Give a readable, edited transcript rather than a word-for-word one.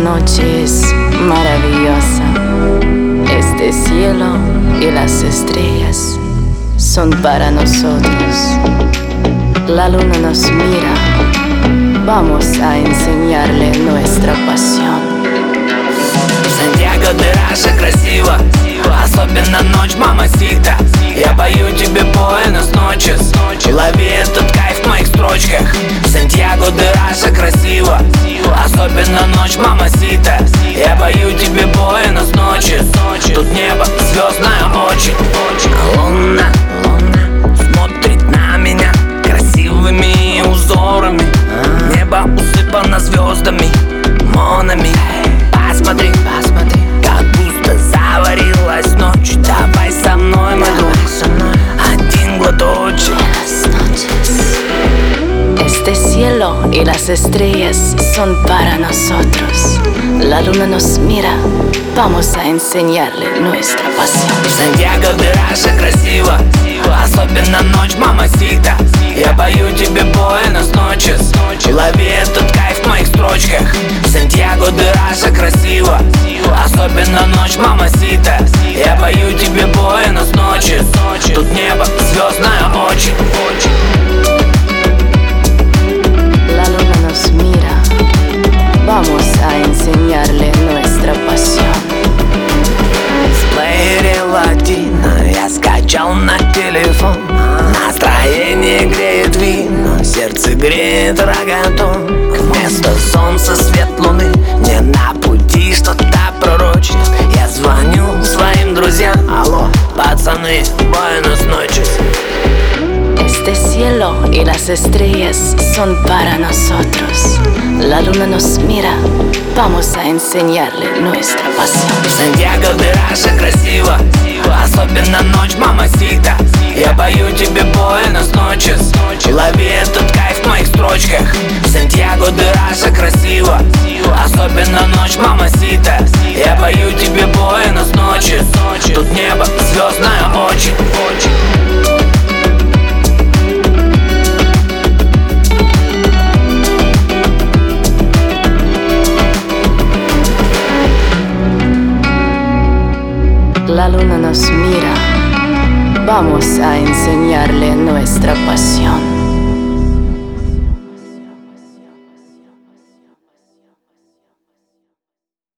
noche es maravillosa. Este cielo y las estrellas son para nosotros. La luna nos mira, vamos a enseñarle nuestra pasión. Сантьяго де Раша красиво, особенно ночь, мамасита. Я пою тебе Буэнос ночес, лови этот кайф в моих строчках. Сантьяго де Раша красиво, особенно ночь, мамасита. Я пою тебе Буэнос ночес, тут небо звездное очень. Луна смотрит на меня красивыми узорами. Небо усыпано звездами, монами. Посмотри, как густо заварилась ночь. Давай со мной, мой друг, один глоточек. Este cielo y las estrellas son para nosotros. La luna nos mira, vamos a enseñarle nuestra pasión. Сантьяго де Раша красиво, особенно ночь, мамасита. Я пою тебе Буэнос ночес, лови этот кайф в моих строчках. Сантьяго де Раша красиво, особенно ночь, мамасита. Я пою тебе Буэнос ночес, тут небо звездное очень. La luna nos mira, vamos a enseñarle nuestra pasión. В плеере латино я скачал на телефон. Настроение греет вино, сердце греет рогатон. Вместо солнца свет луны, мне на пути что-то пророчит. Я звоню своим друзьям, алло, пацаны, Буэнос ночес. Este cielo y las estrellas son para nosotros. La luna nos mira, vamos a enseñarle nuestra pasión. Сантьяго де Раша красиво, особенно ночь, мамасита. Я пою тебе Буэнос ночес, лови этот кайф в моих строчках. Сантьяго де Раша красиво, особенно ночь, мамасита. Я пою тебе Буэнос ночес, тут небо звездное очень. La luna nos mira, vamos a enseñarle nuestra pasión.